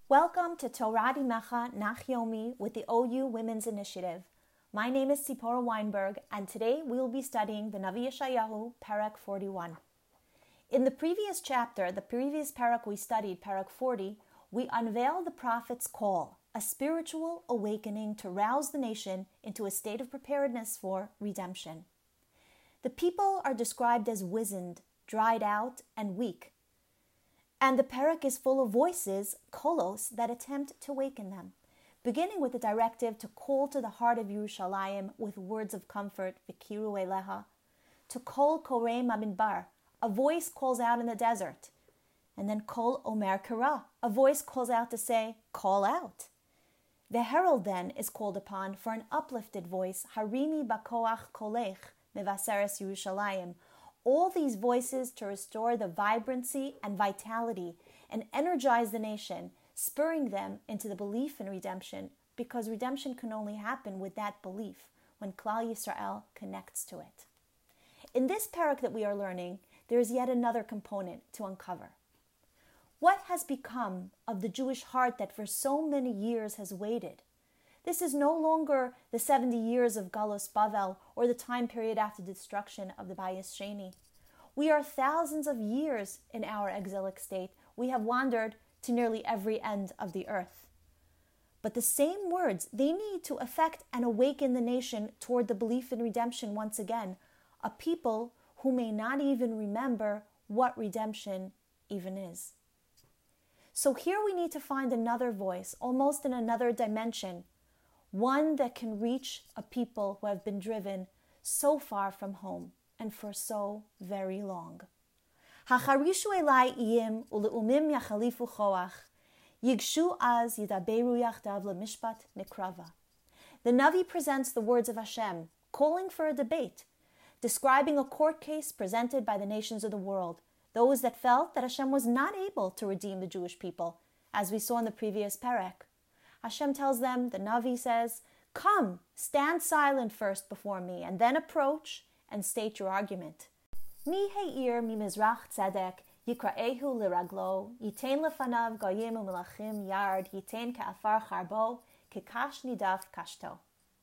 Welcome to Torah Mecha Nach Yomi with the OU Women's Initiative. My name is Tzipora Weinberg, and today we will be studying the Navi Yeshayahu, Parak 41. In the previous chapter, the previous Parak we studied, Parak 40, we unveiled the prophet's call, a spiritual awakening to rouse the nation into a state of preparedness for redemption. The people are described as wizened, dried out, and weak. And the parak is full of voices, kolos, that attempt to waken them, beginning with the directive to call to the heart of Yerushalayim with words of comfort, v'kiru eleha, to kol korei mamidbar, a voice calls out in the desert, and then kol omer kara, a voice calls out to say, call out. The herald then is called upon for an uplifted voice, harimi bakoach kolech, mevaseres Yerushalayim, all these voices to restore the vibrancy and vitality and energize the nation, spurring them into the belief in redemption, because redemption can only happen with that belief when Klal Yisrael connects to it. In this parak that we are learning, there is yet another component to uncover. What has become of the Jewish heart that for so many years has waited? This is no longer the 70 years of Galus Bavel or the time period after the destruction of the Bayis Sheni. We are thousands of years in our exilic state. We have wandered to nearly every end of the earth. But the same words, they need to affect and awaken the nation toward the belief in redemption once again, a people who may not even remember what redemption even is. So here we need to find another voice, almost in another dimension, one that can reach a people who have been driven so far from home and for so very long. Hacharishu elai iyim uleumim yachalifu choach, yigshu az yidaberu yachdav lemishpat mikrava. The Navi presents the words of Hashem, calling for a debate, describing a court case presented by the nations of the world, those that felt that Hashem was not able to redeem the Jewish people, as we saw in the previous parak. Hashem tells them, the Navi says, come, stand silent first before me, and then approach and state your argument. Mi he'ir mi mizrach tzedek, yikra'ehu liraglo, yitain lefanav goyim u'melachim yard, yitain ka'afar charbo, kikash nidaf kashto.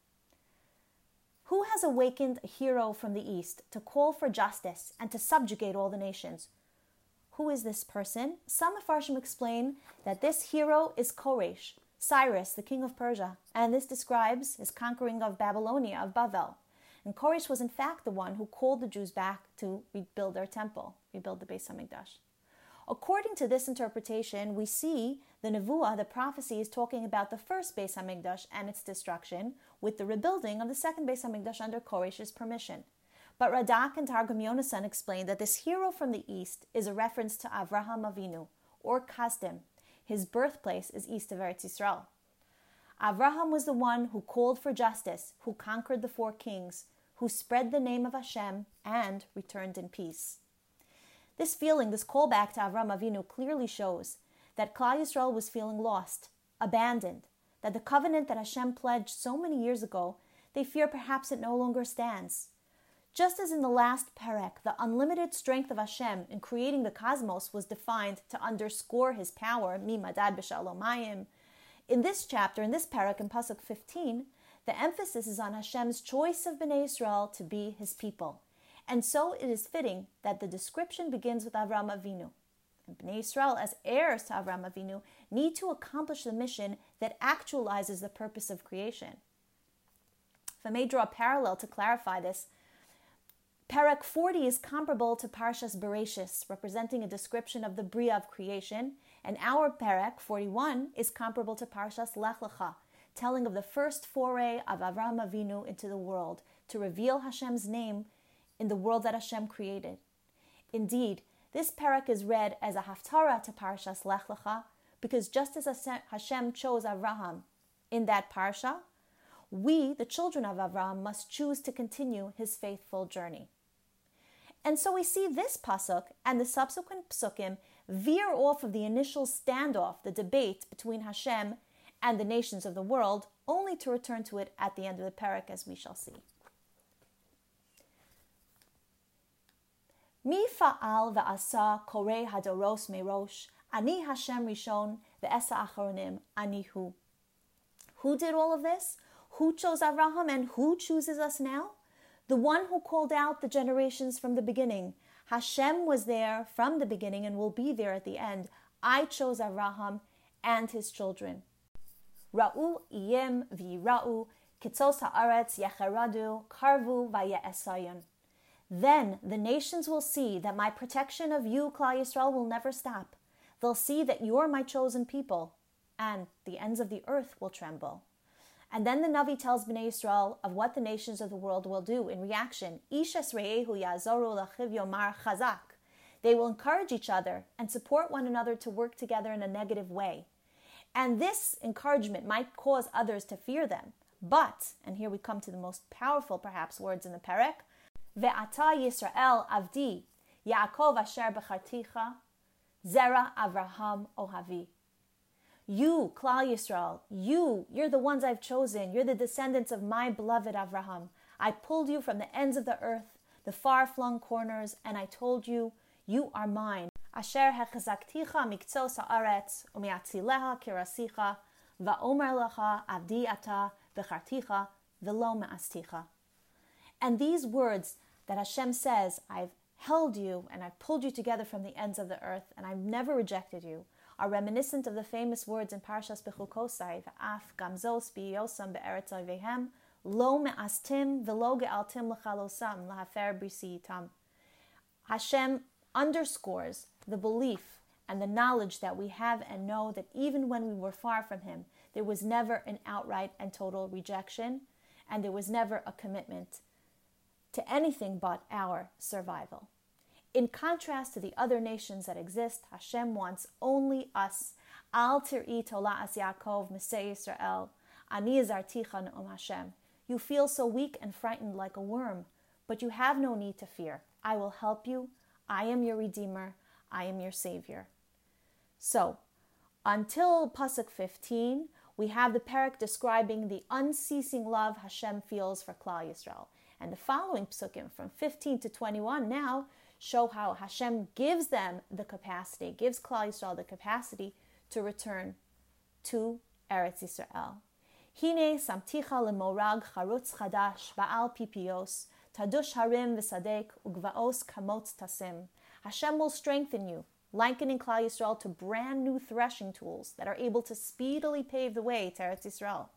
Who has awakened a hero from the east to call for justice and to subjugate all the nations? Who is this person? Some Mefarshim explain that this hero is Koresh, Cyrus, the king of Persia, and this describes his conquering of Babylonia, of Bavel. And Koresh was in fact the one who called the Jews back to rebuild their temple, rebuild the Beis HaMikdash. According to this interpretation, we see the Nevuah, the prophecy, is talking about the first Beis HaMikdash and its destruction, with the rebuilding of the second Beis HaMikdash under Koresh's permission. But Radak and Targum Yonasan explain that this hero from the east is a reference to Avraham Avinu, or Kasdim. His birthplace is east of Eretz Yisrael. Avraham was the one who called for justice, who conquered the four kings, who spread the name of Hashem and returned in peace. This feeling, this callback to Avraham Avinu clearly shows that Klal Yisrael was feeling lost, abandoned, that the covenant that Hashem pledged so many years ago, they fear perhaps it no longer stands. Just as in the last parak, the unlimited strength of Hashem in creating the cosmos was defined to underscore his power, mi madad b'shalomayim. In this chapter, in this parak, in Pasuk 15, the emphasis is on Hashem's choice of Bnei Yisrael to be his people. And so it is fitting that the description begins with Avraham Avinu. And Bnei Yisrael, as heirs to Avraham Avinu, need to accomplish the mission that actualizes the purpose of creation. If I may draw a parallel to clarify this, Parak 40 is comparable to Parshas Bereshis, representing a description of the Bria of creation, and our Parak 41 is comparable to Parshas Lech Lecha, telling of the first foray of Avraham Avinu into the world, to reveal Hashem's name in the world that Hashem created. Indeed, this parak is read as a haftarah to Parshas Lech Lecha, because just as Hashem chose Avraham in that parsha, we, the children of Avraham, must choose to continue his faithful journey. And so we see this pasuk and the subsequent psukim veer off of the initial standoff, the debate between Hashem and the nations of the world, only to return to it at the end of the parak, as we shall see. Mi fa'al va'asa korei hadoros merosh, Ani Hashem Rishon ve'esa Acharonim ani hu. Who did all of this? Who chose Avraham and who chooses us now? The one who called out the generations from the beginning. Hashem was there from the beginning and will be there at the end. I chose Avraham and his children. Ra'u iyem v'yira'u, kitzos ha'aretz yecheradu, karvu v'ye'esayon. Then the nations will see that my protection of you, Klal Yisrael, will never stop. They'll see that you're my chosen people, and the ends of the earth will tremble. And then the Navi tells Bnei Yisrael of what the nations of the world will do in reaction. Ish esreyehu yazoru lachiv yomar chazak. They will encourage each other and support one another to work together in a negative way. And this encouragement might cause others to fear them. But, and here we come to the most powerful perhaps words in the Perek, Ve'ata Yisrael avdi, Yaakov asher becharticha, Zera Avraham ohavi. You, Klal Yisrael, you're the ones I've chosen. You're the descendants of my beloved Avraham. I pulled you from the ends of the earth, the far-flung corners, and I told you, you are mine. Asher hechazakticha miktzos haaretz, umiatzileha kirasicha, va'omer lecha avdi ata becharticha, v'lo me'asticha. And these words that Hashem says, I've held you and I've pulled you together from the ends of the earth and I've never rejected you, are reminiscent of the famous words in Parshas Bechukosai, V'af gamzos b'yosam be'eretz oivehem, lo me'astim v'lo ge'altim l'chalosam l'hafer brisi itam. Hashem underscores the belief and the knowledge that we have and know that even when we were far from Him, there was never an outright and total rejection, and there was never a commitment to anything but our survival. In contrast to the other nations that exist, Hashem wants only us. Al tir'i tola'as Yaakov Mesei Yisrael, ani azarticha ne'um Hashem. You feel so weak and frightened like a worm, but you have no need to fear. I will help you. I am your Redeemer. I am your Savior. So, until Pasuk 15, we have the Perek describing the unceasing love Hashem feels for Klal Yisrael. And the following Psukim, from 15 to 21 now, show how Hashem gives them the capacity, gives Klal Yisrael the capacity to return to Eretz Yisrael. Hine samticha lemorag charutz chadash ba'al pipios, tadush harim v'sadek ugvaos kamotz tasim. Hashem will strengthen you, likening Klal Yisrael to brand new threshing tools that are able to speedily pave the way to Eretz Yisrael.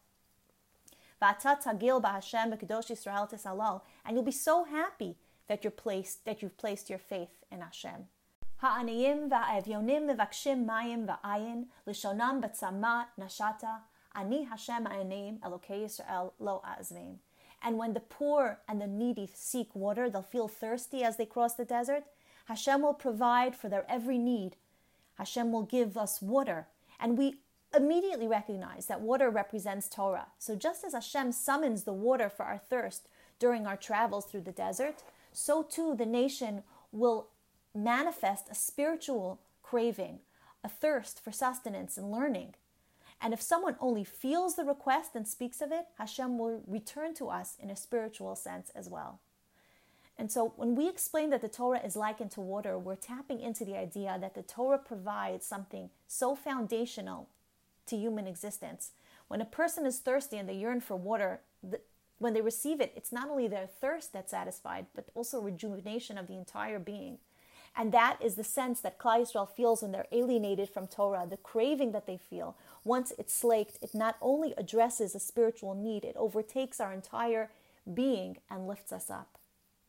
V'ata tagil ba'Hashem v'kedosh Yisrael tisalal, and you'll be so happy that you've placed your faith in Hashem. Ha'aniyim va'avyonim mevakshim mayim va'ayin, lishonam batzama nashata, ani Hashem ha'anim Elokei Yisrael lo a'azvim. And when the poor and the needy seek water, they'll feel thirsty as they cross the desert. Hashem will provide for their every need. Hashem will give us water. And we immediately recognize that water represents Torah. So just as Hashem summons the water for our thirst during our travels through the desert, so too the nation will manifest a spiritual craving, a thirst for sustenance and learning. And if someone only feels the request and speaks of it, Hashem will return to us in a spiritual sense as well. And so when we explain that the Torah is likened to water, we're tapping into the idea that the Torah provides something so foundational to human existence. When a person is thirsty and they yearn for water, when they receive it, it's not only their thirst that's satisfied, but also rejuvenation of the entire being. And that is the sense that Klal Yisrael feels when they're alienated from Torah, the craving that they feel. Once it's slaked, it not only addresses a spiritual need, it overtakes our entire being and lifts us up.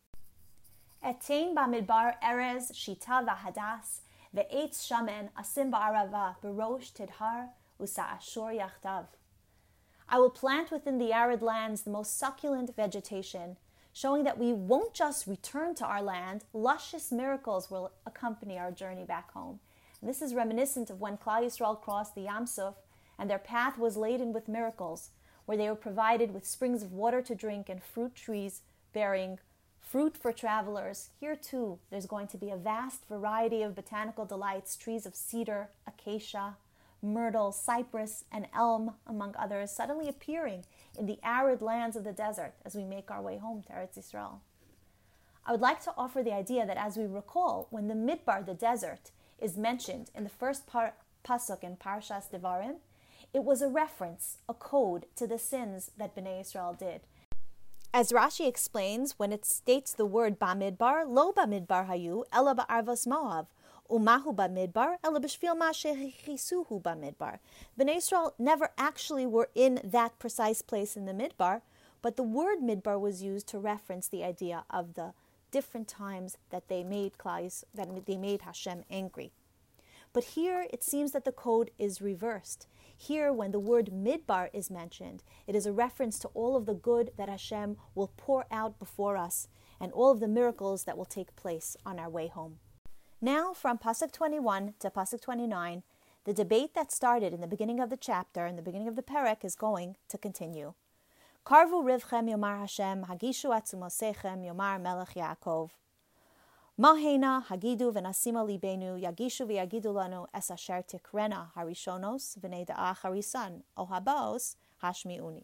Etein bamidbar erez shita v'hadas ve'etz shamen asim ba'arava berosh tidhar usa'ashur yachtav. I will plant within the arid lands the most succulent vegetation, showing that we won't just return to our land, luscious miracles will accompany our journey back home. And this is reminiscent of when Klal Yisrael crossed the Yam Suf and their path was laden with miracles, where they were provided with springs of water to drink and fruit trees bearing fruit for travelers. Here too, there's going to be a vast variety of botanical delights, trees of cedar, acacia, myrtle, cypress, and elm, among others, suddenly appearing in the arid lands of the desert as we make our way home to Eretz Yisrael. I would like to offer the idea that as we recall, when the Midbar, the desert, is mentioned in the first pasuk in Parshas Devarim, it was a reference, a code to the sins that Bnei Israel did. As Rashi explains, when it states the word Bamidbar, lo Bamidbar hayu, ela ba'arvas Moav, umahu Bamidbar, ela b'shvil ma shechisuhu Bamidbar. Bnei Israel never actually were in that precise place in the Midbar, but the word Midbar was used to reference the idea of the different times that they made Hashem angry. But here it seems that the code is reversed. Here, when the word Midbar is mentioned, it is a reference to all of the good that Hashem will pour out before us and all of the miracles that will take place on our way home. Now, from Pasuk 21 to Pasuk 29, the debate that started in the beginning of the chapter, in the beginning of the Perek, is going to continue. Karvu rivchem yomar Hashem, hagishu atzumosechem yomar melech Yaakov. Mahena hagidu v'nasima libenu yagishu v'yagidu lanu es asher tikrena harishonos v'nei da'ah harisan o habaos hashmi'uni.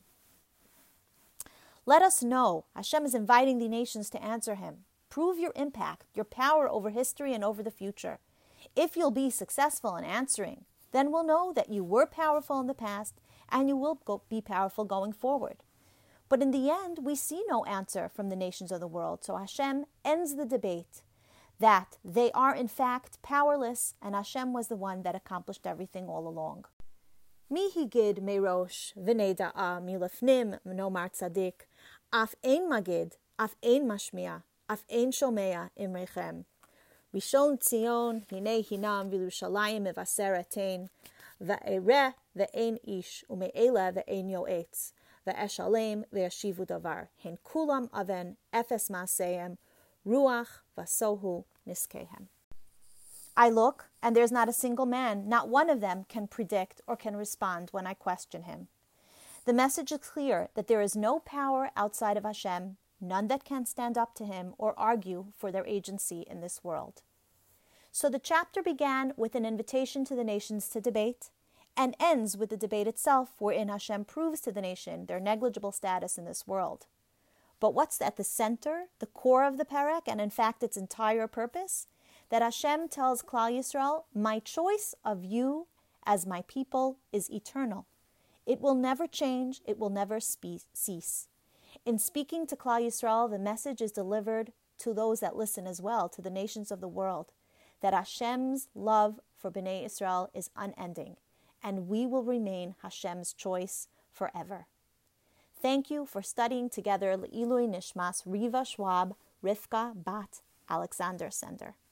Let us know. Hashem is inviting the nations to answer him. Prove your impact, your power over history and over the future. If you'll be successful in answering, then we'll know that you were powerful in the past and you will be powerful going forward. But in the end, we see no answer from the nations of the world. So Hashem ends the debate that they are in fact powerless and Hashem was the one that accomplished everything all along. Mi higid merosh v'nei da'a milefnim nomar tzadik af ein magid, af ein mashmiya, af ein shomea imrechem. Rishon Tzion hinei hinam v'Yerushalayim mevaser atein va'ereh ve'ein ish ume'ela ve'ein yoetz. Ve'eshalem ve'yashivu davar. Hen kulam aven efes ma'aseim ruach vasohu niskehem. I look, and there's not a single man, not one of them can predict or can respond when I question him. The message is clear that there is no power outside of Hashem, none that can stand up to him or argue for their agency in this world. So the chapter began with an invitation to the nations to debate, and ends with the debate itself, wherein Hashem proves to the nation their negligible status in this world. But what's at the center, the core of the Perek, and in fact its entire purpose? That Hashem tells Klal Yisrael, my choice of you as my people is eternal. It will never change, it will never cease. In speaking to Klal Yisrael, the message is delivered to those that listen as well, to the nations of the world, that Hashem's love for Bnei Israel is unending, and we will remain Hashem's choice forever. Thank you for studying together Le'ilui Nishmas Riva Schwab Rivka Bat Alexander Sender.